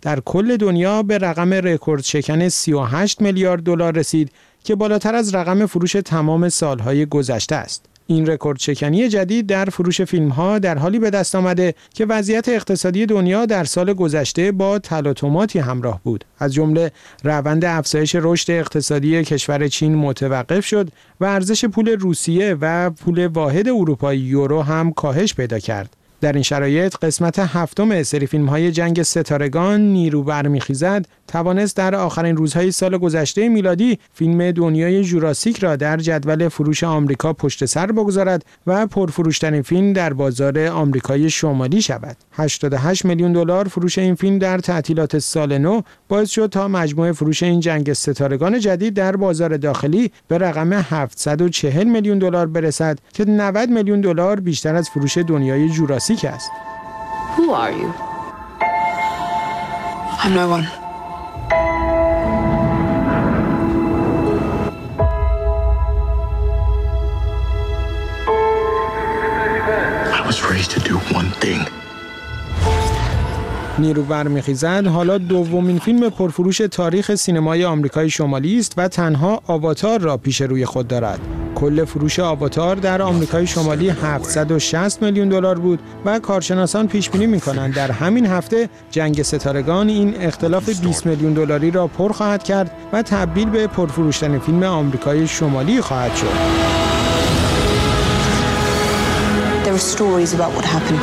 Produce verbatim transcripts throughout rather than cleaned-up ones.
در کل دنیا به رقم رکورد شکن سی و هشت میلیارد دلار رسید که بالاتر از رقم فروش تمام سالهای گذشته است. این رکورد شکنی جدید در فروش فیلم‌ها در حالی به دست آمده که وضعیت اقتصادی دنیا در سال گذشته با تلاطماتی همراه بود. از جمله روند افزایش رشد اقتصادی کشور چین متوقف شد و ارزش پول روسیه و پول واحد اروپایی یورو هم کاهش پیدا کرد. در این شرایط قسمت هفتم سری فیلم‌های جنگ ستارگان نیرو برمیخیزد توانست در آخرین روزهای سال گذشته میلادی فیلم دنیای جوراسیک را در جدول فروش آمریکا پشت سر بگذارد و پرفروشترین فیلم در بازار آمریکای شمالی شود. هشتاد و هشت میلیون دلار فروش این فیلم در تعطیلات سال نو باعث شد تا مجموع فروش این جنگ ستارگان جدید در بازار داخلی به رقم هفتصد و چهل میلیون دلار برسد که نود میلیون دلار بیشتر از فروش دنیای جوراسیک است. Who are you? I'm no one. I was raised to do one thing. نیرو برمیخیزد حالا دومین فیلم پرفروش تاریخ سینمای آمریکای شمالی است و تنها آواتار را پیش روی خود دارد. کل فروش آواتار در آمریکای شمالی هفتصد و شصت میلیون دلار بود و کارشناسان پیش بینی می‌کنند در همین هفته جنگ ستارگان این اختلاف بیست میلیون دلاری را پر خواهد کرد و تبدیل به پرفروشترین فیلم آمریکای شمالی خواهد شد. There are stories about what happened.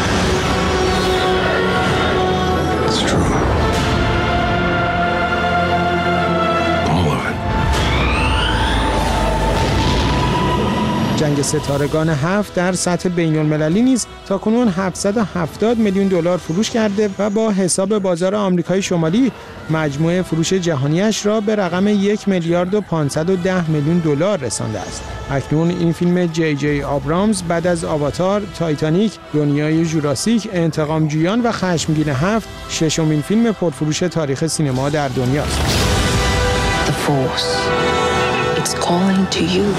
It's true. All of it. جنگ ستارگان هفت در سطح بین المللی نیز تاکنون هفتصد و هفتاد میلیون دلار فروش کرده و با حساب بازار آمریکای شمالی مجموع فروش جهانیش را به رقم یک میلیارد و پانصد و ده میلیون دلار رسانده است. اکنون این فیلم جی جی آبرامز بعد از آواتار، تایتانیک، دنیای جوراسیک، انتقام جویان و خشمگین هفت ششمین فیلم پرفروش تاریخ سینما در دنیاست. The Force. It's calling to you.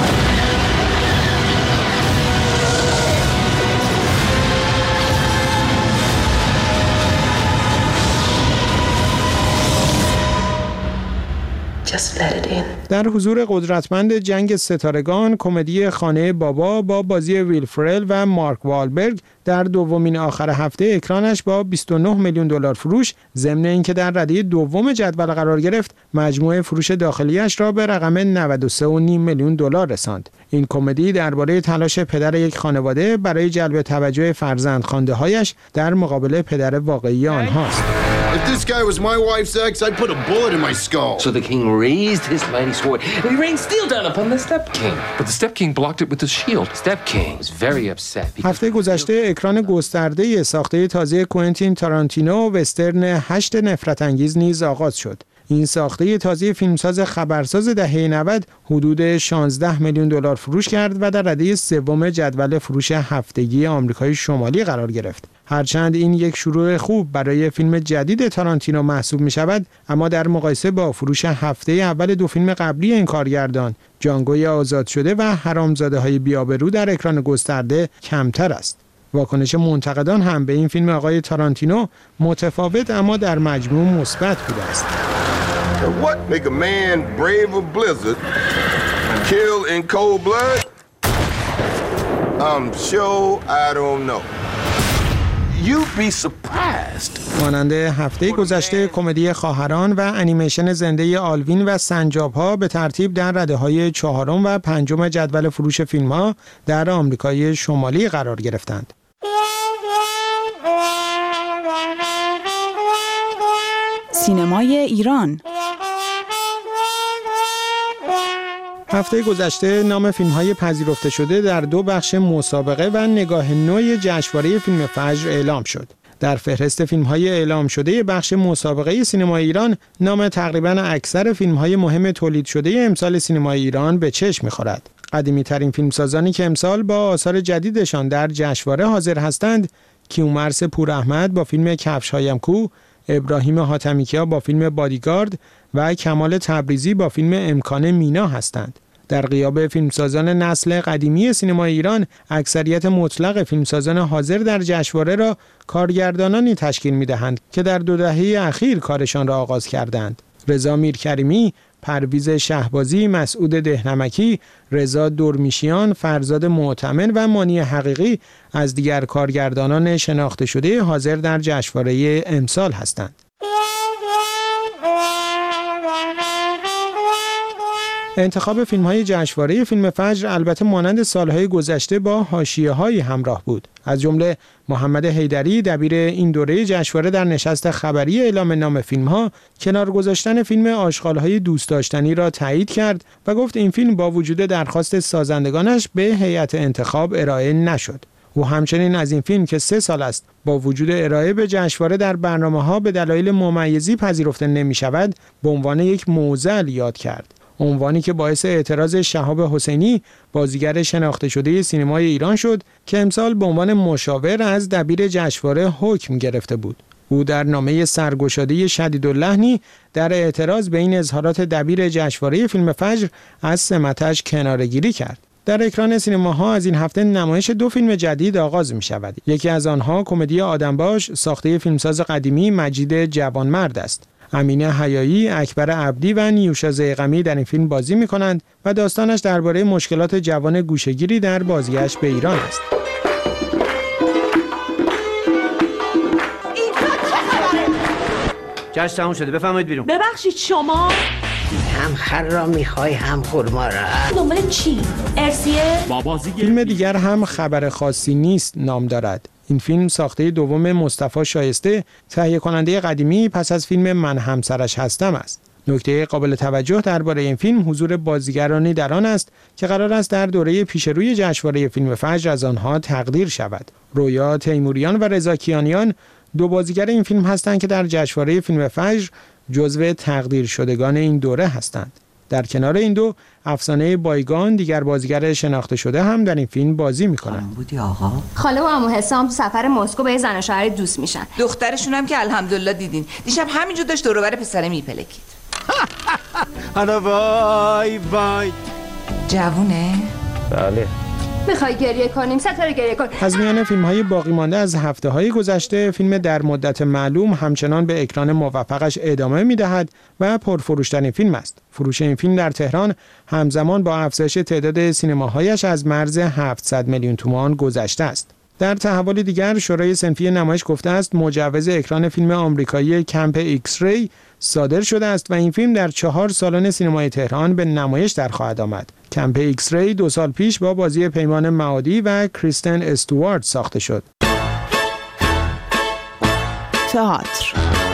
Just let it in. در حضور قدرتمند جنگ ستارگان، کمدی خانه بابا با بازی ویل فرل و مارک والبرگ در دومین آخر هفته اکرانش با بیست و نه میلیون دلار فروش، ضمن اینکه در رده دوم جدول قرار گرفت، مجموع فروش داخلیش را به رقم نود و سه و نیم میلیون دلار رساند. این کمدی درباره تلاش پدر یک خانواده برای جلب توجه فرزندخوانده‌هایش در مقابل پدر واقعی آنهاست. If this guy was my wife's ex, I'd put a bullet in my skull. So the king raised his mighty sword and he rained steel down upon the Step King. But the Step King blocked it with his shield. Step King was very upset. هفته گذشته اکران گسترده ساخته تازه کوئنتین تارانتینو وسترن هشت نفرت انگیز نیز آغاز شد. این ساخته تازه فیلمساز خبرساز دهه نود حدود شانزده میلیون دلار فروش کرد و در رده سوم جدول فروش هفتگی آمریکای شمالی قرار گرفت. هرچند این یک شروع خوب برای فیلم جدید تارانتینو محسوب می شود، اما در مقایسه با فروش هفته اول دو فیلم قبلی این کارگردان، جانگوی آزاد شده و حرامزاده های بی‌آبرو در اکران گسترده کمتر است. واکنش منتقدان هم به این فیلم آقای تارانتینو متفاوت اما در مجموع مثبت بوده است. What make a man brave a blizzard, kill in cold blood? I'm sure I don't know. You'd be surprised. مانند هفته گذشته کمدی خواهران و انیمیشن زنده آلوین و سنجاب‌ها به ترتیب در رده‌های چهارم و پنجم جدول فروش فیلم‌ها در آمریکای شمالی قرار گرفتند. سینمای ایران. هفته گذشته نام فیلم‌های پذیرفته شده در دو بخش مسابقه و نگاه نوع جشنواره فیلم فجر اعلام شد. در فهرست فیلم‌های اعلام شده بخش مسابقه سینمای ایران، نام تقریباً اکثر فیلم‌های مهم تولید شده امسال سینمای ایران به چشم می‌خورد. قدیمی‌ترین فیلمسازانی که امسال با آثار جدیدشان در جشنواره حاضر هستند، کیومرث پوراحمد با فیلم کفش‌هایم کو، ابراهیم حاتمیکیا با فیلم بادیگارد و کمال تبریزی با فیلم امکان مینا هستند. در غیاب فیلمسازان نسل قدیمی سینمای ایران، اکثریت مطلق فیلمسازان حاضر در جشنواره را کارگردانانی تشکیل می‌دهند که در دو دهه اخیر کارشان را آغاز کردند. رضا میرکریمی، پرویز شهبازی، مسعود دهنمکی، رضا درمیشیان، فرزاد معتمن و مانی حقیقی از دیگر کارگردانان شناخته شده حاضر در جشنواره امسال هستند. انتخاب فیلم‌های جشنواره فیلم فجر البته مانند سالهای گذشته با حاشیه‌هایی همراه بود. از جمله محمد حیدری دبیر این دوره جشنواره در نشست خبری اعلام نام فیلم‌ها کنار گذاشتن فیلم آشغال‌های دوست داشتنی را تایید کرد و گفت این فیلم با وجود درخواست سازندگانش به هیئت انتخاب ارائه نشد. او همچنین از این فیلم که سه سال است با وجود ارائه به جشنواره در برنامه‌ها به دلایل ممیزی پذیرفته نمی‌شود، به عنوان یک معضل یاد کرد. عنوانی که باعث اعتراض شهاب حسینی، بازیگر شناخته شده سینمای ایران شد که امسال به عنوان مشاور از دبیر جشنواره حکم گرفته بود. او در نامه سرگشاده شدیداللحنی در اعتراض به این اظهارات دبیر جشنواره فیلم فجر از سمتش کناره‌گیری کرد. در اکران سینماها از این هفته نمایش دو فیلم جدید آغاز می شود. یکی از آنها کمدی آدمباش ساخته فیلمساز قدیمی مجید جوانمرد است. امینه حیایی، اکبر عبدی و نیوشا ضیغمی در این فیلم بازی می کنند و داستانش درباره مشکلات جوان گوشه‌گیری در بازگشت به ایران است. جشن تموم شده، بفرمایید بیرون. ببخشید شما هم خر را میخوای هم خرما را. دنبال چی؟ ارسیه؟ فیلم دیگر هم خبر خاصی نیست نام دارد. این فیلم ساخته دوم مصطفی شایسته، تهیه کننده قدیمی پس از فیلم من همسرش هستم است. نکته قابل توجه درباره این فیلم حضور بازیگرانی در آن است که قرار است در دوره پیشروی جشنواره فیلم فجر از آنها تقدیر شود. رویا تیموریان و رضا کیانیان دو بازیگر این فیلم هستند که در جشنواره فیلم فجر جزو تقدیر شدگان این دوره هستند. در کنار این دو، افسانه بایگان دیگر بازیگر شناخته شده هم در این فیلم بازی می‌کنند. بودی آقا؟ خاله و عمو حسام تو سفر مسکو به زن و شوهر دوست میشن. دخترشون هم که الحمدلله دیدین. دیشب همینجور داشت دور و بر پسره میپلکید. انا وای وای. جوونه؟ بله. میخوای گریه کنیم؟ ستاره گریه کن. از میان فیلم‌های باقی مانده از هفته‌های گذشته، فیلم در مدت معلوم همچنان به اکران موفقش ادامه می‌دهد و پرفروش‌ترین فیلم است. فروش این فیلم در تهران همزمان با افزایش تعداد سینماهایش از مرز هفتصد میلیون تومان گذشته است. در تحول دیگر، شورای صنفی نمایش گفته است مجوز اکران فیلم آمریکایی کمپ ایکس ری صادر شده است و این فیلم در چهار سالن سینمای تهران به نمایش در خواهد آمد. کمپ ایکس ری دو سال پیش با بازی پیمان معادی و کریستن استوارت ساخته شد. تئاتر.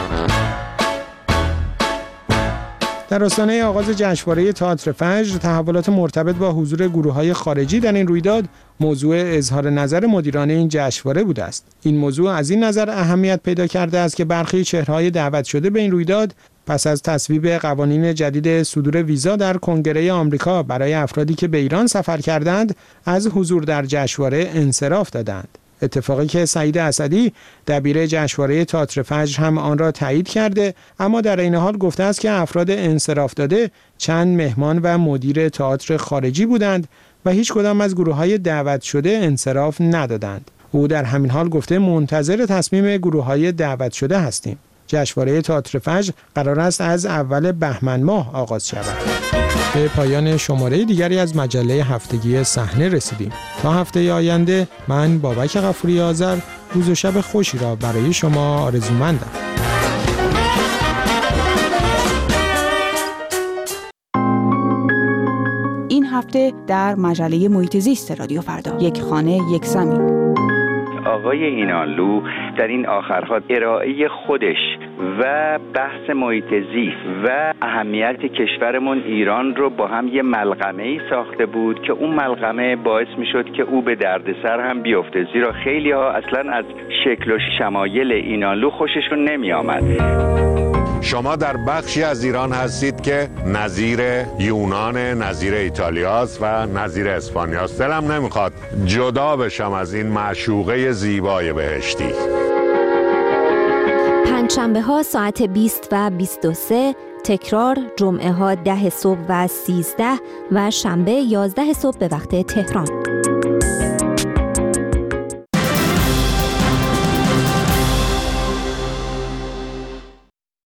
در آستانه آغاز جشنواره تئاتر فجر، تحولات مرتبط با حضور گروه‌های خارجی در این رویداد موضوع اظهار نظر مدیران این جشنواره بوده است. این موضوع از این نظر اهمیت پیدا کرده است که برخی چهره‌های دعوت شده به این رویداد پس از تصویب قوانین جدید صدور ویزا در کنگره آمریکا برای افرادی که به ایران سفر کردند، از حضور در جشنواره انصراف دادند. اتفاقی که سعید اسدی دبیر جشنواره تئاتر فجر هم آن را تایید کرده، اما در این حال گفته است که افراد انصراف داده چند مهمان و مدیر تئاتر خارجی بودند و هیچ کدام از گروه‌های دعوت شده انصراف ندادند. او در همین حال گفته منتظر تصمیم گروه‌های دعوت شده هستیم. جشنواره تئاتر فجر قرار است از اول بهمن ماه آغاز شود. به پایان شماره دیگری از مجله هفتگی صحنه رسیدیم. تا هفته آینده من بابک غفوری آذر روز و شب خوشی را برای شما آرزومندم. این هفته در مجله محیط زیست رادیو فردا، یک خانه یک زمین. آقای اینانلو در این آخرها ارائه خودش و بحث محیط زیست و اهمیت کشورمون ایران رو با هم یه ملغمه‌ای ساخته بود که اون ملغمه باعث میشد که او به دردسر هم بیفته، زیرا خیلی ها اصلا از شکل و شمایل اینانلو خوششون نمی آمد. شما در بخشی از ایران هستید که نظیر یونان، نظیر ایتالیاست و نظیر اسپانیاست. دلم نمیخواد جدا بشم از این معشوقه زیبای بهشتی. پنجشنبه ها ساعت بیست و بیست و سه تکرار جمعه ها ده صبح و سیزده و شنبه یازده صبح به وقت تهران.